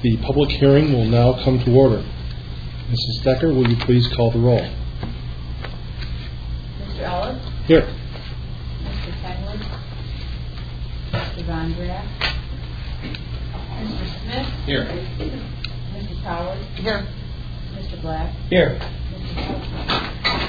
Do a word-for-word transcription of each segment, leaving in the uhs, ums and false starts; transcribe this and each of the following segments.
The public hearing will now come to order. Missus Decker, will you please call the roll? Mister Ellis? Here. Mister Kenwood? Mister Vondrak? Mister Smith? Here. Mister Howard? Here. Mister Black? Here. Mister Nelson?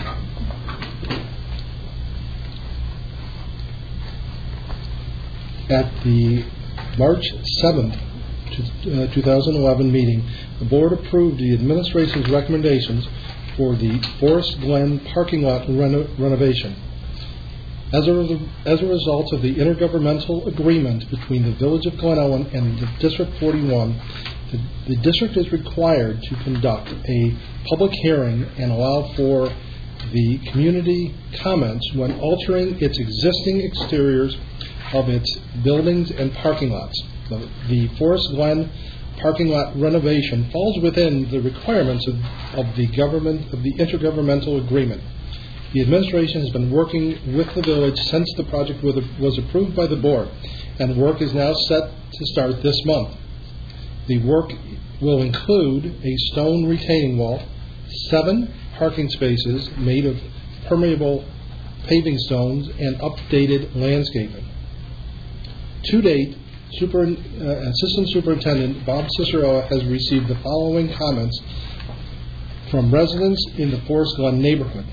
At the March seventh, two thousand eleven meeting, the board approved the administration's recommendations for the Forest Glen parking lot reno- renovation. As a, re- as a result of the intergovernmental agreement between the Village of Glenowen and the District forty-one, the, the district is required to conduct a public hearing and allow for the community comments when altering its existing exteriors of its buildings and parking lots. The, the Forest Glen parking lot renovation falls within the requirements of, of the government of the intergovernmental agreement. The administration has been working with the village since the project was approved by the board, and work is now set to start this month. The work will include a stone retaining wall, seven parking spaces made of permeable paving stones, and updated landscaping. To date, Super, uh, Assistant Superintendent Bob Ciceroa has received the following comments from residents in the Forest Glen neighborhood.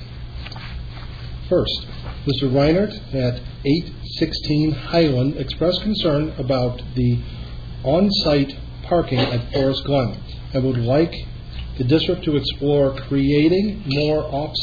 First, Mister Reinert at eight sixteen Highland expressed concern about the on-site parking at Forest Glen and would like the district to explore creating more off,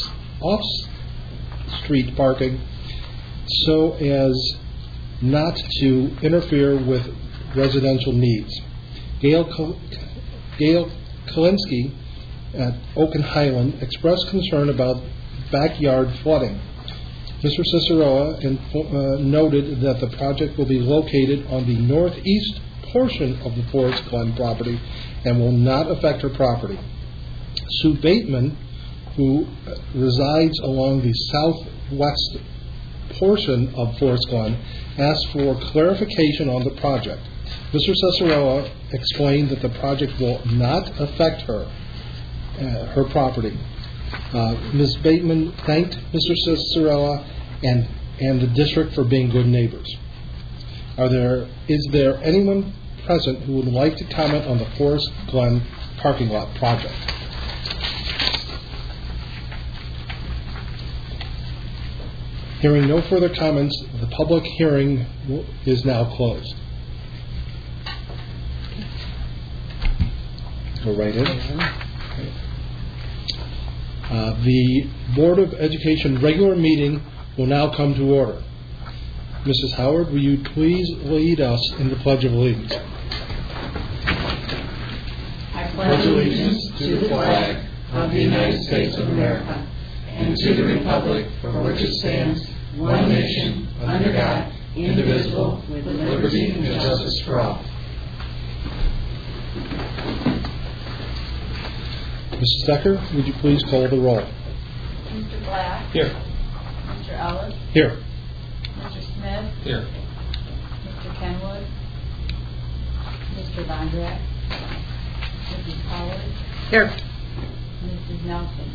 off-street parking so as not to interfere with residential needs. Gail, Kal- Gail Kalinsky at Oaken Highland expressed concern about backyard flooding. Mister Ciceroa info- uh, noted that the project will be located on the northeast portion of the Forest Glen property and will not affect her property. Sue Bateman, who resides along the southwest portion of Forest Glen, asked for clarification on the project. Mister Ciceroa explained that the project will not affect her, uh, her property. Uh, Miz Bateman thanked Mister Ciceroa and and the district for being good neighbors. Are there is there anyone present who would like to comment on the Forest Glen parking lot project? Hearing no further comments, the public hearing is now closed. Go right in. Okay. Uh, the Board of Education regular meeting will now come to order. Missus Howard, will you please lead us in the Pledge of Allegiance? I pledge allegiance to the flag of the United States of America and to the republic for which it stands, one nation, under God, indivisible, with liberty and justice for all. Missus Decker, would you please call the roll? Mister Black? Here. Mister Ellis? Here. Mister Smith? Here. Mister Kenwood? Mister Vondrak? Missus Howard? Here. Missus Nelson?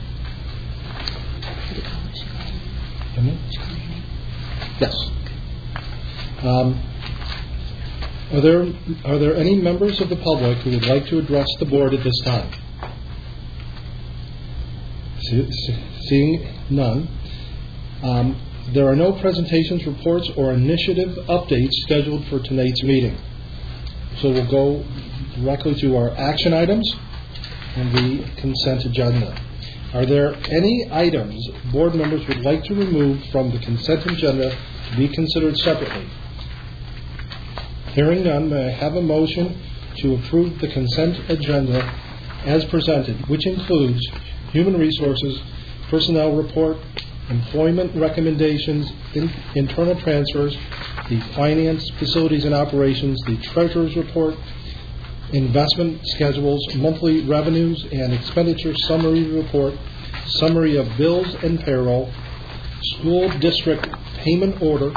Yes. Um, are there are there any members of the public who would like to address the board at this time? See, see, seeing none, um, there are no presentations, reports, or initiative updates scheduled for tonight's meeting. So we'll go directly to our action items and the consent agenda. Are there any items board members would like to remove from the consent agenda to be considered separately? Hearing none, may I have a motion to approve the consent agenda as presented, which includes human resources, personnel report, employment recommendations, in, internal transfers, the finance, facilities and operations, the treasurer's report, investment schedules, monthly revenues and expenditure summary report, summary of bills and payroll, school district payment order,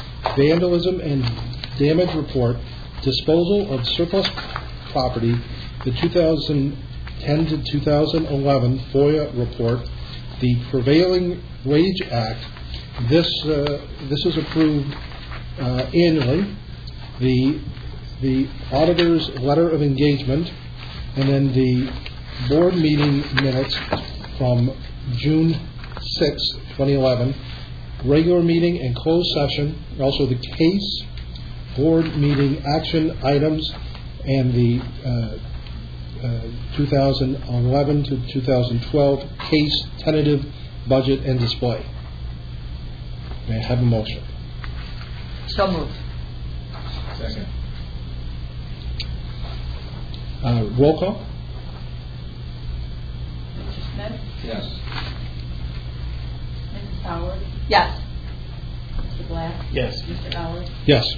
vandalism and damage report, disposal of surplus property, the two thousand ten to two thousand eleven FOIA report, the Prevailing Wage Act. This uh, this is approved uh, annually. The the auditor's letter of engagement, and then the board meeting minutes from June sixth, twenty eleven, regular meeting and closed session, also the case, board meeting action items, and the uh, uh, two thousand eleven to two thousand twelve case, tentative budget, and display. May I have a motion? So moved. Second. Uh, roll call? Mister Smith? Yes. Missus Howard? Yes. Mister Black? Yes. Mister Ellis? Yes.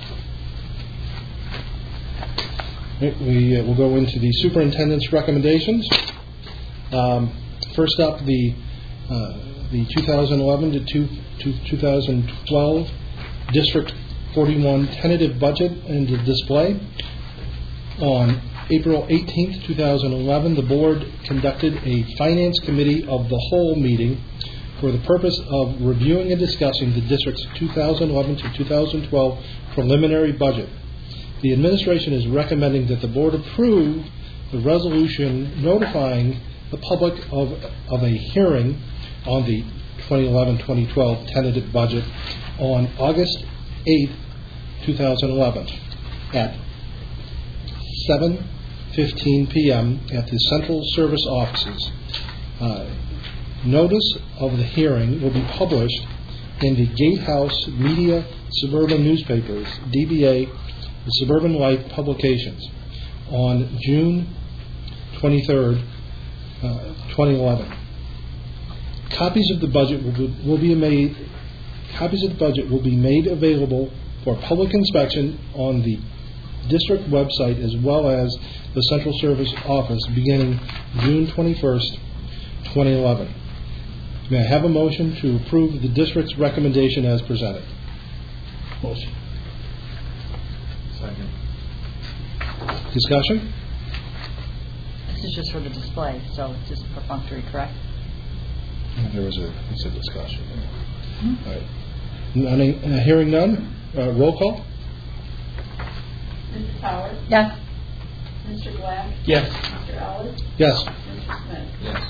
Right, we uh, will go into the superintendent's recommendations. Um, first up, the uh, the two thousand eleven to, two, to two thousand twelve District forty-one tentative budget and the display. On April eighteenth, two thousand eleven, the board conducted a Finance Committee of the Whole meeting for the purpose of reviewing and discussing the district's two thousand eleven to two thousand twelve preliminary budget. The administration is recommending that the board approve the resolution notifying the public of, of a hearing on the twenty eleven to twenty twelve tentative budget on August eighth, two thousand eleven at seven fifteen p.m. at the Central Service offices. Uh, notice of the hearing will be published in the Gatehouse Media Suburban Newspapers, D B A, the Suburban Life Publications, on June twenty-third, uh, twenty eleven. Copies of the budget will be, will be made. Copies of the budget will be made available for public inspection on the district website as well as the Central Service office beginning June twenty-first, twenty eleven. May I have a motion to approve the district's recommendation as presented? Motion. Second. Discussion? This is just for the display, so it's just perfunctory, correct? There was a, it's a discussion. Mm-hmm. All right. None, uh, hearing none, uh, roll call? Missus Howard? Yes. Mister Black? Yes. Mister Ellis? Yes. Mister Smith? Yes.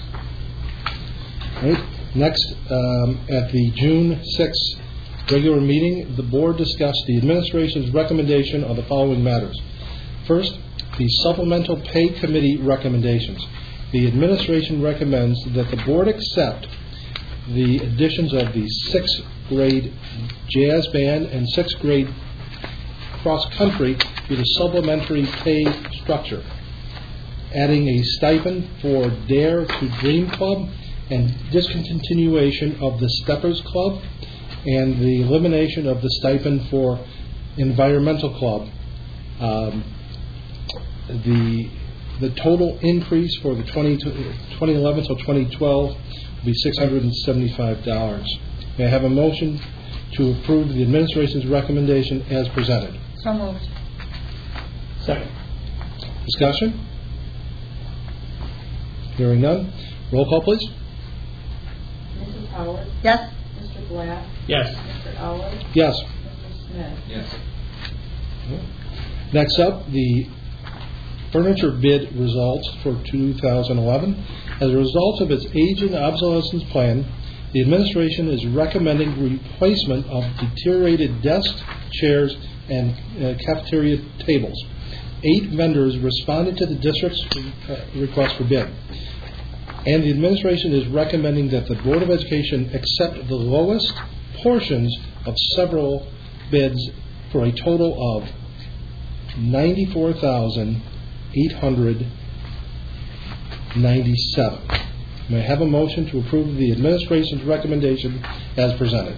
All right. Next, um, at the June sixth regular meeting, the board discussed the administration's recommendation on the following matters. First, the supplemental pay committee recommendations. The administration recommends that the board accept the additions of the sixth grade jazz band and sixth grade cross country to the supplementary pay structure, adding a stipend for Dare to Dream Club and discontinuation of the Steppers Club, and the elimination of the stipend for Environmental Club. Um, the the total increase for the twenty eleven to twenty twelve will be six hundred seventy-five dollars. May I have a motion to approve the administration's recommendation as presented? So moved. Second. Discussion? Hearing none. Roll call, please. Missus Howard? Yes. Mister Black? Yes. Mister Ellis? Yes. Mister Smith? Yes. Next up, the furniture bid results for two thousand eleven. As a result of its age and obsolescence plan, the administration is recommending replacement of deteriorated desks, chairs, and uh, cafeteria tables. Eight vendors responded to the district's uh, request for bid, and the administration is recommending that the Board of Education accept the lowest portions of several bids for a total of ninety-four thousand eight hundred ninety-seven dollars. May I have a motion to approve the administration's recommendation as presented?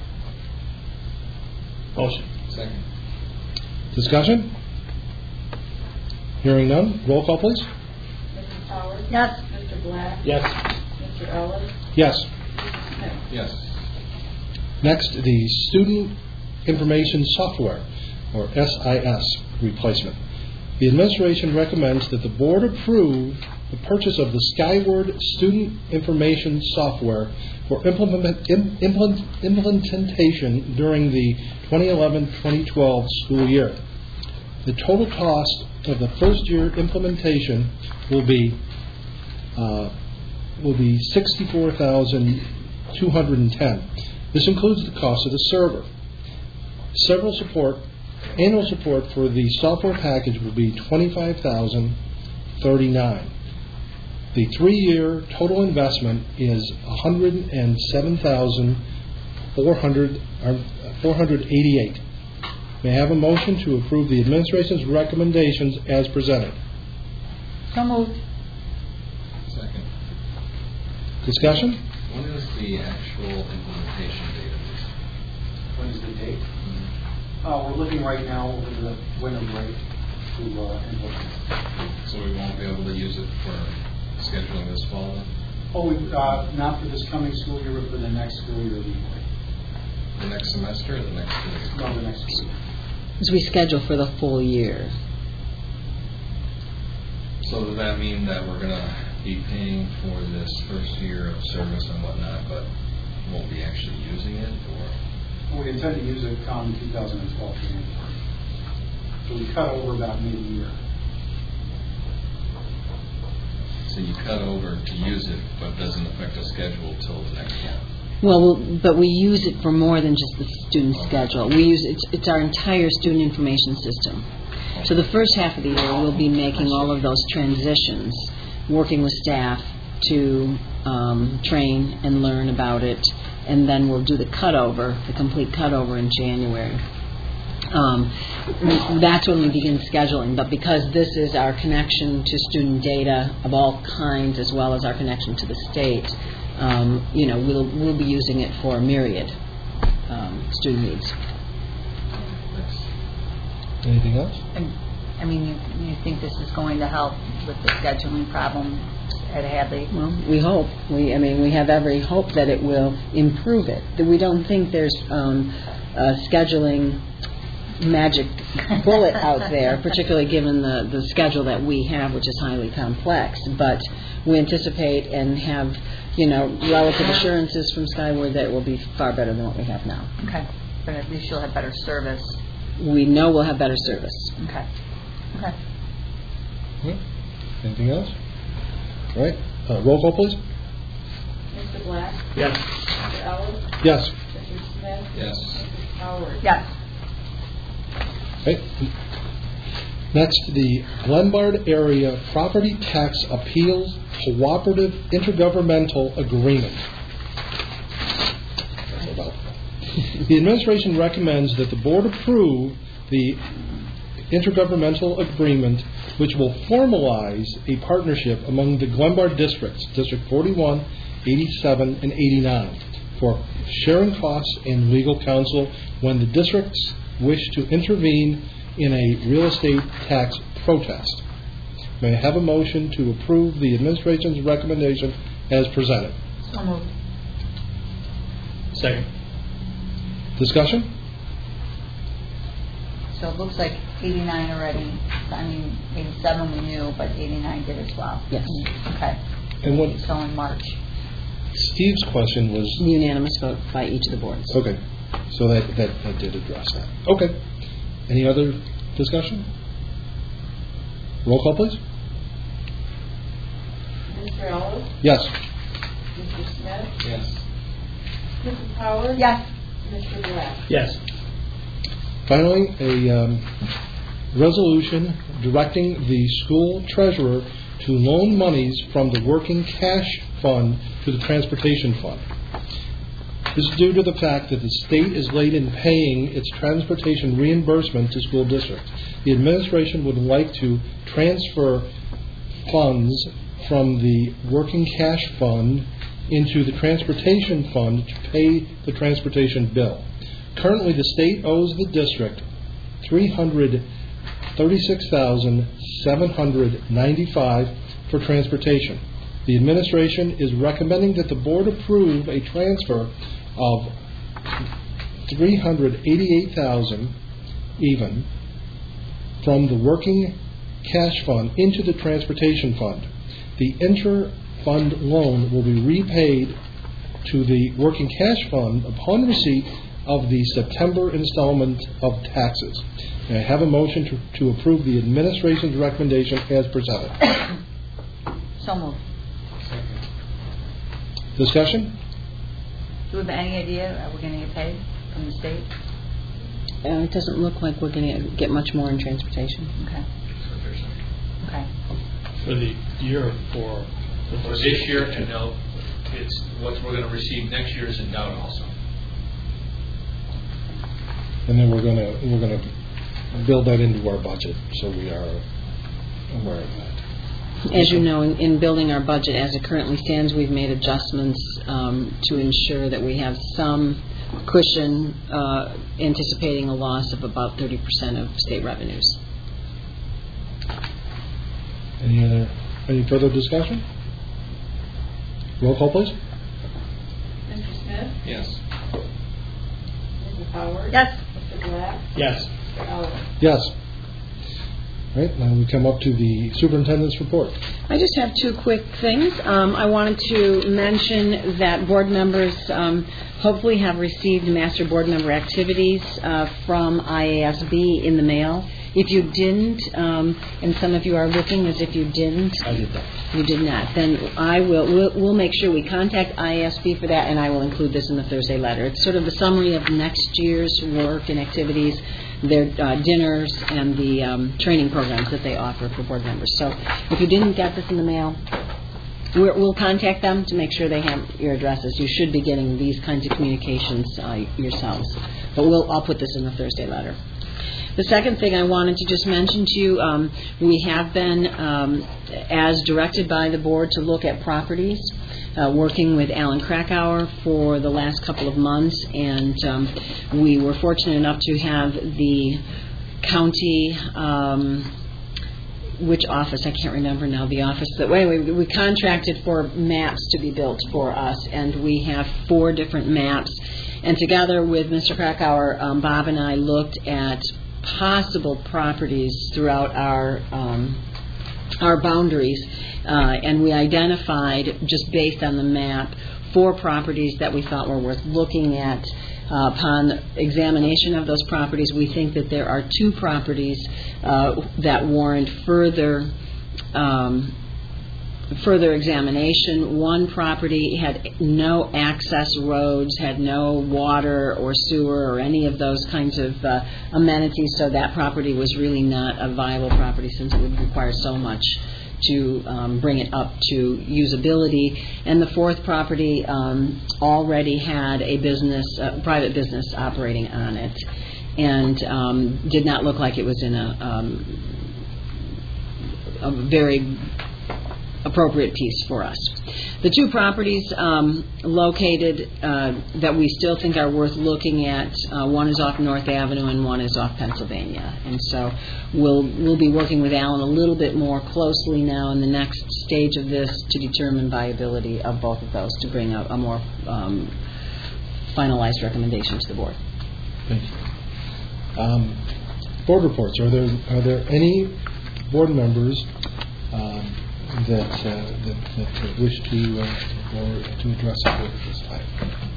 Motion. Second. Discussion? Hearing none. Roll call, please. Missus Howard? Yes. Mister Black? Yes. Mister Ellis? Yes. Mister Smith? Yes. Next, the Student Information Software, or S I S, replacement. The administration recommends that the board approve the purchase of the Skyward Student Information Software for implement, im, implement, implementation during the twenty eleven twenty twelve school year. The total cost of the first year implementation will be uh, will be sixty-four thousand two hundred ten dollars. This includes the cost of the server. Several support annual support for the software package will be twenty-five thousand thirty-nine dollars. The three-year total investment is one hundred seven thousand four hundred eighty-eight dollars. May I have a motion to approve the administration's recommendations as presented? So moved. Second. Discussion? When is the actual implementation date of this? When is the date? Uh, we're looking right now over the winter break to uh, implement. So we won't be able to use it for scheduling this fall then? Oh, we, uh, not for this coming school year, but for the next school year. The next semester or the next school year? No, the next school year. As we schedule for the full year. So does that mean that we're going to be paying for this first year of service and whatnot, but won't be actually using it? Or We intend to use it come two thousand twelve January. So we cut over about mid-year. so you cut over to use it, but doesn't affect the schedule till the next one? Well, we'll, but we use it for more than just the student schedule. We use it's, it's our entire student information system. So the first half of the year, we'll be making all of those transitions, working with staff to um, train and learn about it, and then we'll do the cutover, the complete cutover in January. Um, that's when we begin scheduling. But because this is our connection to student data of all kinds, as well as our connection to the state, um, you know, we'll we'll be using it for myriad um, student needs. Anything else? And, I mean, you, you think this is going to help with the scheduling problem at Hadley? Well, we hope. We, I mean, we have every hope that it will improve it. That we don't think there's um, a scheduling magic bullet out there, particularly given the, the schedule that we have, which is highly complex. But we anticipate and have, you know, relative assurances from Skyward that it will be far better than what we have now. Okay. But at least you'll have better service. We know we'll have better service. Okay. Okay. Okay. Anything else? All right. Uh, roll call, please. Mister Black? Yes. Mister Ellis? Yes. Mister Smith? Yes. Missus Howard? Yes. Okay. Next, the Glenbard Area Property Tax Appeals Cooperative Intergovernmental Agreement. That's about. The administration recommends that the board approve the intergovernmental agreement, which will formalize a partnership among the Glenbard districts, District forty-one, eighty-seven, and eighty-nine, for sharing costs and legal counsel when the districts wish to intervene in a real estate tax protest. May I have a motion to approve the administration's recommendation as presented? So moved. Second. Discussion? So it looks like eighty-nine already. I mean, eighty-seven we knew, but eighty-nine did as well. Yes. Okay. And what So in March. Steve's question was... Unanimous vote by each of the boards. Okay, so that, that, that did address that. Okay. Any other discussion? Roll call, please. Mister Ellis? Yes. Mister Smith? Yes. Missus Howard? Yes. Mister Black? Yes. Finally, a um, resolution directing the school treasurer to loan monies from the working cash fund to the transportation fund. This is due to the fact that the state is late in paying its transportation reimbursement to school districts. The administration would like to transfer funds from the working cash fund into the transportation fund to pay the transportation bill. Currently, the state owes the district three hundred thirty-six thousand seven hundred ninety-five dollars for transportation. The administration is recommending that the board approve a transfer of three hundred eighty-eight thousand dollars even from the working cash fund into the transportation fund. The inter-fund loan will be repaid to the working cash fund upon receipt of the September installment of taxes. May I have a motion to, to approve the administration's recommendation as presented? So moved. Discussion? Do we have any idea are we going to get paid from the state? Uh, it doesn't look like we're going to get much more in transportation. Okay. Okay. For the year for... For this year, and now it's what we're going to receive next year is in doubt also. And then we're going to we're going to build that into our budget, so we are aware of that. As you know, in, in building our budget as it currently stands, we've made adjustments um, to ensure that we have some cushion, uh, anticipating a loss of about thirty percent of state revenues. Any other any further discussion? Roll call, please. Mister Smith? Yes. Missus Howard? Yes. Mister Black? Yes. Mister Ellis? Yes. All right, now we come up to the superintendent's report. I just have two quick things. Um, I wanted to mention that board members um, hopefully have received master board member activities uh, from I A S B in the mail. If you didn't, um, and some of you are looking as if you didn't, I did that. you did not, then I will, we'll, we'll make sure we contact I A S B for that, and I will include this in the Thursday letter. It's sort of the summary of next year's work and activities, their uh, dinners, and the um, training programs that they offer for board members. So if you didn't get this in the mail, we're, we'll contact them to make sure they have your addresses. You should be getting these kinds of communications uh, yourselves. But we'll, I'll put this in the Thursday letter. The second thing I wanted to just mention to you, um, we have been, um, as directed by the board, to look at properties, uh, working with Alan Krakauer for the last couple of months, and um, we were fortunate enough to have the county, um, which office, I can't remember now, the office, that way we, we contracted for maps to be built for us, and we have four different maps, and together with Mister Krakauer, um, Bob and I looked at possible properties throughout our um, our boundaries, uh, and we identified, just based on the map, four properties that we thought were worth looking at. Uh, upon examination of those properties, we think that there are two properties uh, that warrant further um, further examination. One property had no access roads, had no water or sewer or any of those kinds of uh, amenities, so that property was really not a viable property since it would require so much to um, bring it up to usability. And the fourth property um, already had a business, a private business operating on it, and um, did not look like it was in a, um, a very appropriate piece for us. The two properties um, located uh, that we still think are worth looking at, uh, one is off North Avenue and one is off Pennsylvania. And so we'll we'll be working with Alan a little bit more closely now in the next stage of this to determine viability of both of those, to bring a, a more um, finalized recommendation to the board. Thank you. Um, board reports. Are there are there any board members um, that, uh, that that wish to uh, or to address the board at this time?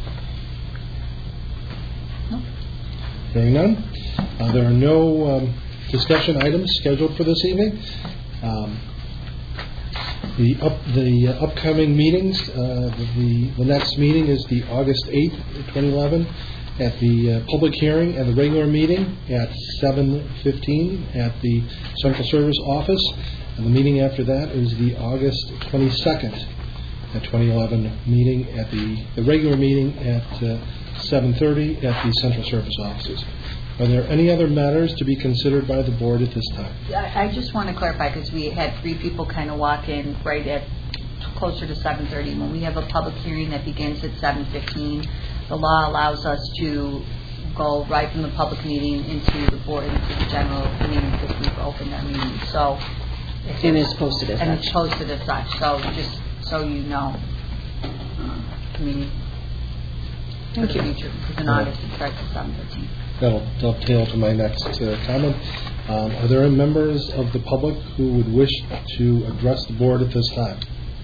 No. Hearing none, uh, there are no um, discussion items scheduled for this evening. Um, the up the uh, upcoming meetings. Uh, the the next meeting is the August eighth, twenty eleven, at the uh, public hearing and the regular meeting at seven fifteen at the Central Service Office. And the meeting after that is the August twenty-second at twenty eleven meeting at the, the regular meeting at uh, seven thirty at the Central Service offices. Are there any other matters to be considered by the board at this time? I, I just want to clarify, because we had three people kind of walk in right at closer to seven thirty. When we have a public hearing that begins at seven fifteen, the law allows us to go right from the public meeting into the board, into the general meeting, because we've opened our meeting. So, And it's posted as and such. it's posted as such. So just so you know, committee for Thank the you. future, because in August it starts at seven fifteen. that'll dovetail to my next uh, comment. Um, Are there any members of the public who would wish to address the board at this time?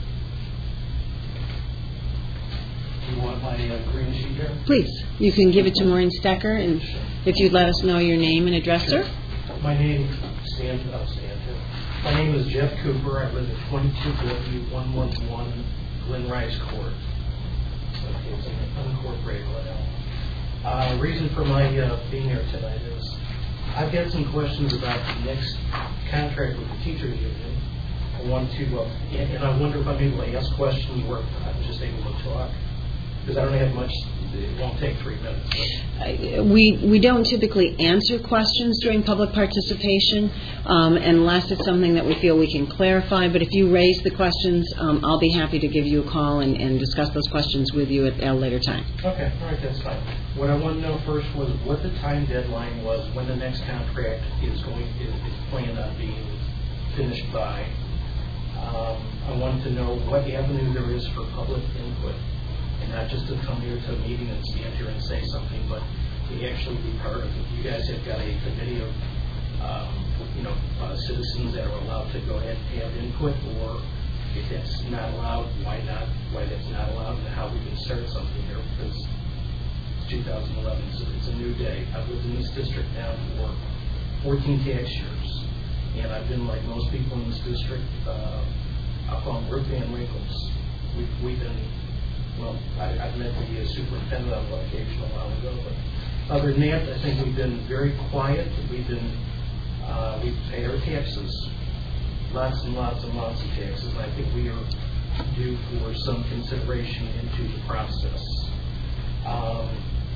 You want my uh, green sheet here? Please, you can give it to Maureen Stecker, and if you'd let us know your name and address, sir. My name, Stan, oh, Stan, my name is Jeff Cooper. I live at twenty-two W one one one Glen Rice Court. Okay, it's an unincorporated Glen. Uh, reason for my uh, being here tonight is I've got some questions about the next contract with the teachers union. I want to, uh, and, and I wonder if I'm able to ask questions where I'm just able to talk, because I don't have much. It won't take three minutes. Uh, We we don't typically answer questions during public participation um, unless it's something that we feel we can clarify. But if you raise the questions, um, I'll be happy to give you a call and, and discuss those questions with you at a later time. Okay, all right, that's fine. What I want to know first was what the time deadline was when the next contract is going is, is planned on being finished by. Um, I wanted to know what avenue there is for public input. And not just to come here to a meeting and stand here and say something, but to actually be part of it. You guys have got a committee of, um, you know, uh, citizens that are allowed to go ahead and have input, or if that's not allowed, why not? Why that's not allowed, and how we can start something here, because it's two thousand eleven, so it's a new day. I've lived in this district now for fourteen tax years, and I've been like most people in this district. Uh, I'll call them Rip Van Winkles. We've, we've been Well, I, I've met the uh, superintendent on one occasion a while ago, but other than that, I think we've been very quiet. We've been, uh, we pay our taxes, lots and lots and lots of taxes, and I think we are due for some consideration into the process. Um,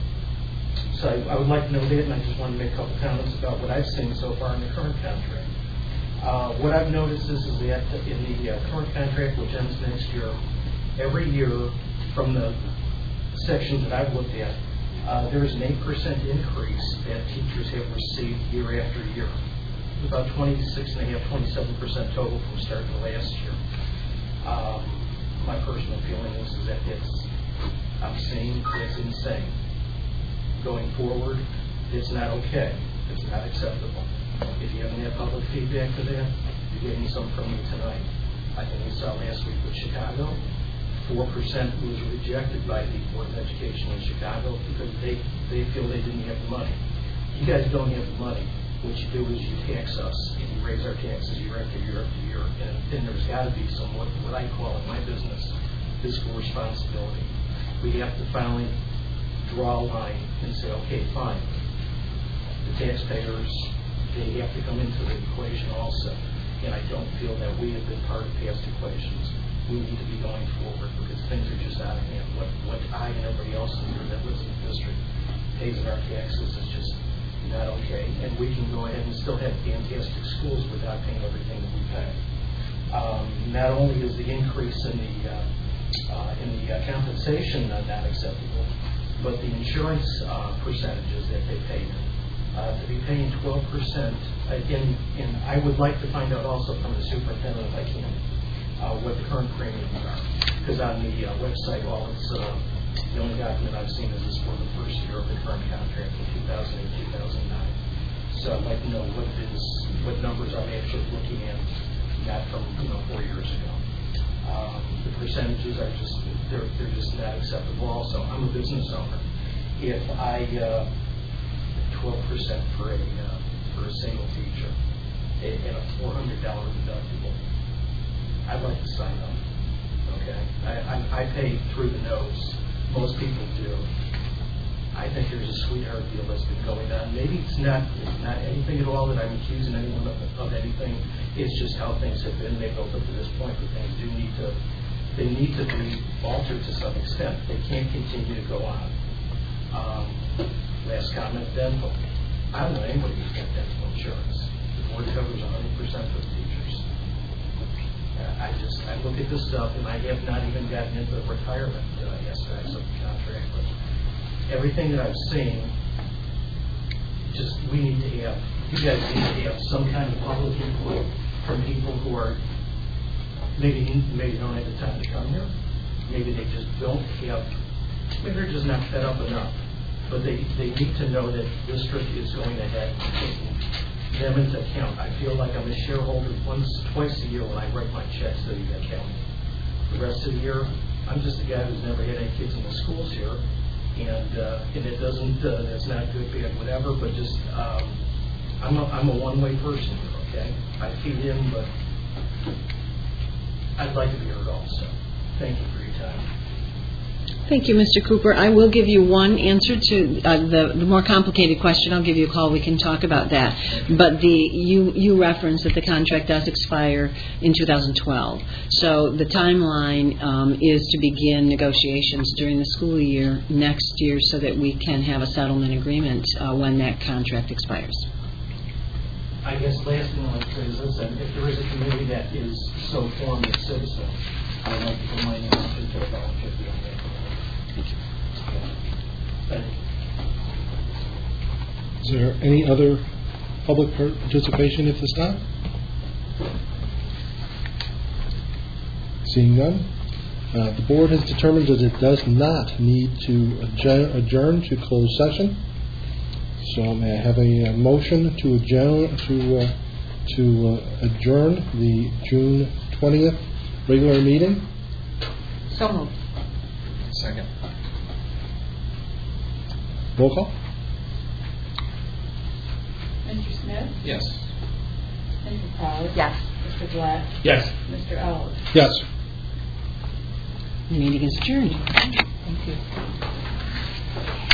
so I, I would like to know that, and I just want to make a couple comments about what I've seen so far in the current contract. Uh, what I've noticed is, is that in the uh, current contract, which ends next year, every year, from the sections that I've looked at, uh, there is an eight percent increase that teachers have received year after year. About twenty-six and a half, twenty-seven percent total from start to last year. Um, my personal feeling is, is that it's obscene, it's insane. Going forward, it's not okay. It's not acceptable. If you haven't had public feedback to that, you're getting some from me tonight. I think we saw last week with Chicago. four percent was rejected by the Board of Education in Chicago because they, they feel they didn't have the money. You guys don't have the money. What you do is you tax us, and you raise our taxes year after year after year, and then there's got to be some, what, what I call in my business, fiscal responsibility. We have to finally draw a line and say, okay, fine. The taxpayers, they have to come into the equation also, and I don't feel that we have been part of past equations. We need to be going forward because things are just out of hand. What what I and everybody else in here that lives in the district pays in our taxes is just not okay. And we can go ahead and still have fantastic schools without paying everything that we pay. Um, not only is the increase in the uh, uh, in the uh, compensation uh, not acceptable, but the insurance uh, percentages that they pay in. Uh, to be paying twelve percent, uh, and, and I would like to find out also from the superintendent if I can. Uh, what the current premiums are. Because on the uh, website, all it's, uh, the only document I've seen is this for the first year of the current contract in two thousand eight, two thousand nine. So I'd like to know what it is, what numbers I'm actually looking at, not from, you know, four years ago. Um, the percentages are just, they're, they're just not acceptable. Also, I'm a business owner. If I, uh, twelve percent for a, uh, for a single teacher and a four hundred dollars deductible, I'd like to sign up. Okay, I, I, I pay through the nose. Most people do. I think there's a sweetheart deal that's been going on. Maybe it's not it's not anything at all that I'm accusing anyone of, of anything. It's just how things have been. They've built up to this point where things do need to they need to be altered to some extent. They can't continue to go on. Um, last comment, dental. I don't know anybody who's got dental insurance. The board covers one hundred percent for the teachers. I just, I look at this stuff and I have not even gotten into the retirement uh, aspects of the contract, but everything that I've seen, just, we need to have, you guys need to have some kind of public input from people who are, maybe, maybe don't have the time to come here, maybe they just don't have, maybe they're just not fed up enough. but they, they need to know that district is going ahead and taking them into account. I feel like I'm a shareholder once, twice a year when I write my checks to the county. The rest of the year, I'm just a guy who's never had any kids in the schools here, and uh, and it doesn't, uh, that's not good, bad, whatever, but just, um, I'm a, I'm a one-way person here, okay? I feed in, but I'd like to be heard also. Thank you for your time. Thank you, Mister Cooper. I will give you one answer to uh, the, the more complicated question. I'll give you a call. We can talk about that. But the you, you referenced that the contract does expire in two thousand twelve. So the timeline um, is to begin negotiations during the school year next year so that we can have a settlement agreement uh, when that contract expires. I guess last thing I'd like to say is this, that if there is a committee that is so formed of citizens, I'd like to put my name up into a volunteer to be on that. Thank you. Thank you. Is there any other public participation at this time? Seeing none, uh, the board has determined that it does not need to adjourn, adjourn to closed session. So may I have a, uh motion to adjourn to uh, to uh, adjourn the June twentieth regular meeting? So moved. Second. Roll call. Mister Smith? Yes. Missus Powers? Yes. Mister Black? Yes. Mister Ellis? Yes. The meeting is adjourned. Thank you.